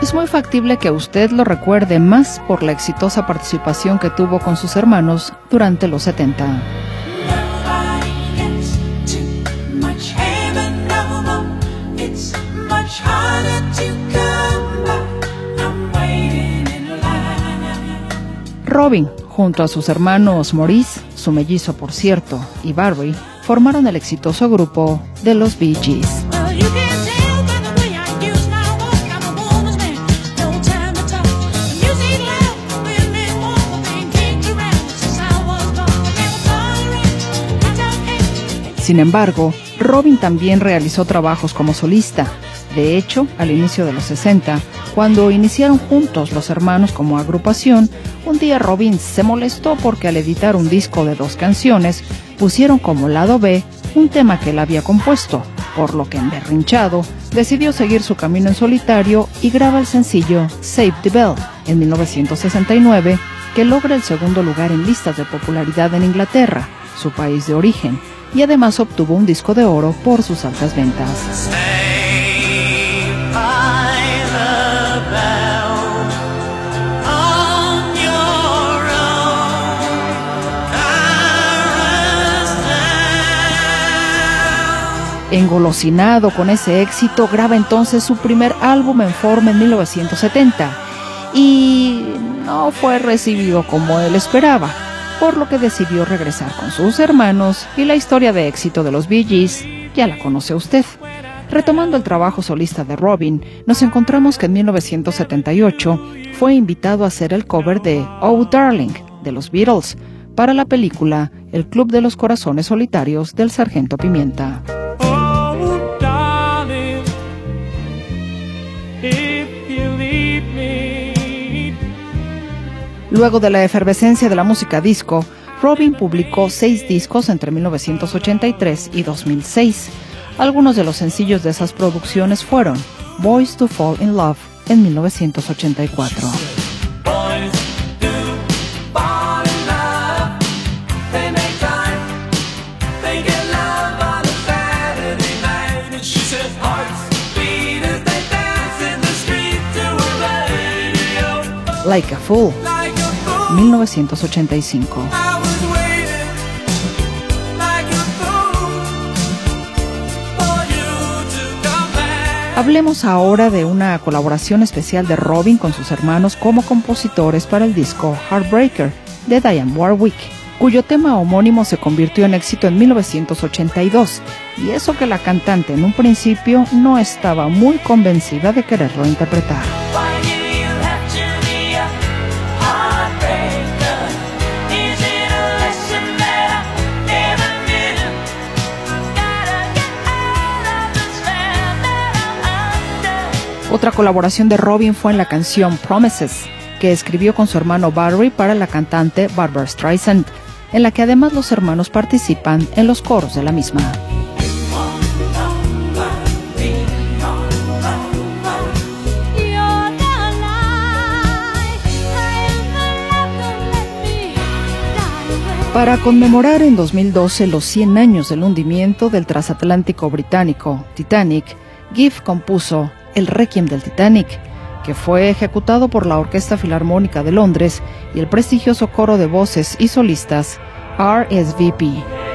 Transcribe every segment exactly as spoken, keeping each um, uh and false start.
es muy factible que usted lo recuerde más por la exitosa participación que tuvo con sus hermanos durante los setenta. Robin, junto a sus hermanos Maurice, su mellizo por cierto, y Barry, formaron el exitoso grupo de los Bee Gees. Sin embargo, Robin también realizó trabajos como solista. De hecho, al inicio de los sesenta, cuando iniciaron juntos los hermanos como agrupación, un día Robin se molestó porque al editar un disco de dos canciones, pusieron como lado B un tema que él había compuesto, por lo que emberrinchado, decidió seguir su camino en solitario y graba el sencillo Save the Bell en mil novecientos sesenta y nueve, que logra el segundo lugar en listas de popularidad en Inglaterra, su país de origen, y además obtuvo un disco de oro por sus altas ventas. Engolosinado con ese éxito, graba entonces su primer álbum en forma en mil novecientos setenta y no fue recibido como él esperaba, por lo que decidió regresar con sus hermanos y la historia de éxito de los Bee Gees ya la conoce usted. Retomando el trabajo solista de Robin, nos encontramos que en mil novecientos setenta y ocho fue invitado a hacer el cover de Oh Darling de los Beatles para la película El Club de los Corazones Solitarios del Sargento Pimienta. Luego de la efervescencia de la música disco, Robin publicó seis discos entre mil novecientos ochenta y tres y dos mil seis. Algunos de los sencillos de esas producciones fueron Boys to Fall in Love en mil novecientos ochenta y cuatro. Like a Fool, mil novecientos ochenta y cinco. Hablemos ahora de una colaboración especial de Robin con sus hermanos como compositores para el disco Heartbreaker de Dionne Warwick, cuyo tema homónimo se convirtió en éxito en mil novecientos ochenta y dos, y eso que la cantante en un principio no estaba muy convencida de quererlo interpretar. Otra colaboración de Robin fue en la canción Promises, que escribió con su hermano Barry para la cantante Barbra Streisand, en la que además los hermanos participan en los coros de la misma. Para conmemorar en dos mil doce los cien años del hundimiento del transatlántico británico Titanic, Gibb compuso el Requiem del Titanic, que fue ejecutado por la Orquesta Filarmónica de Londres y el prestigioso coro de voces y solistas R S V P.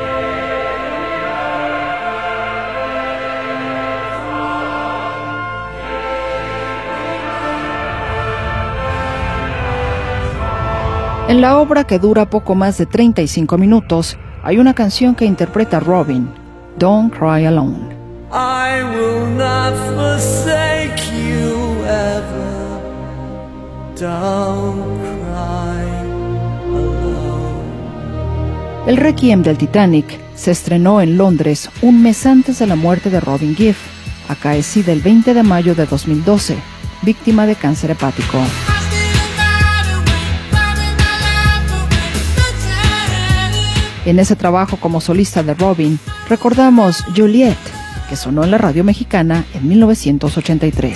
En la obra, que dura poco más de treinta y cinco minutos, hay una canción que interpreta Robin, Don't Cry Alone. I will not forsake you ever. Don't cry alone. El Requiem del Titanic se estrenó en Londres un mes antes de la muerte de Robin Gibb, acaecida el veinte de mayo de dos mil doce, víctima de cáncer hepático. En ese trabajo como solista de Robin, recordamos Juliet, que sonó en la radio mexicana en mil novecientos ochenta y tres.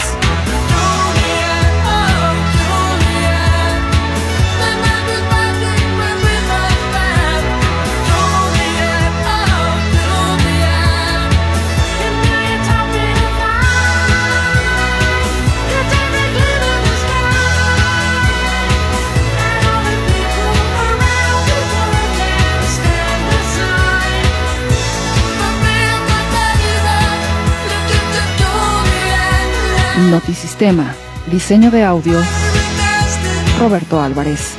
Notisistema, diseño de audio, Roberto Álvarez.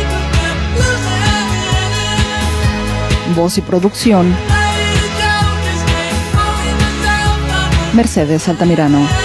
Voz y producción, Mercedes Altamirano.